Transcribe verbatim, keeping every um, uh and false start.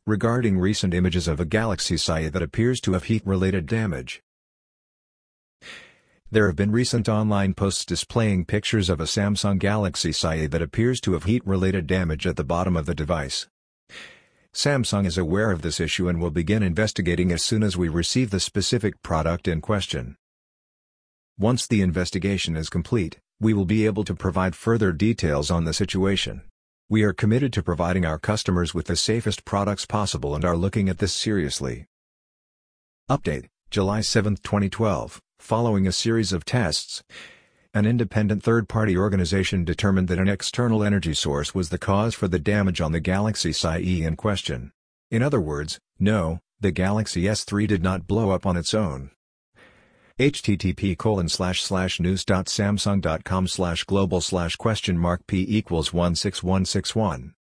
regarding recent images of a Galaxy S I E that appears to have heat-related damage. There have been recent online posts displaying pictures of a Samsung Galaxy S I E that appears to have heat-related damage at the bottom of the device. Samsung is aware of this issue and will begin investigating as soon as we receive the specific product in question. Once the investigation is complete, we will be able to provide further details on the situation. We are committed to providing our customers with the safest products possible and are looking at this seriously. Update, July seventh twenty twelve. Following a series of tests, an independent third-party organization determined that an external energy source was the cause for the damage on the Galaxy S I E in question. In other words, no, the Galaxy S three did not blow up on its own. H T T P colon slash slash news dot samsung dot com slash global slash question mark P equals one six one six one